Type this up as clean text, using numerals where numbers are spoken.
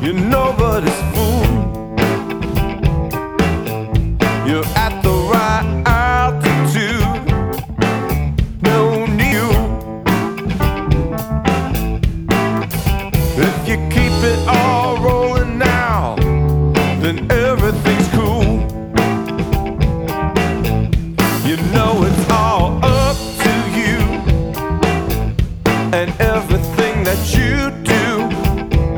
You're nobody's fool. You're at the right altitude. No new. If you keep it all rolling now, then everything's cool. You know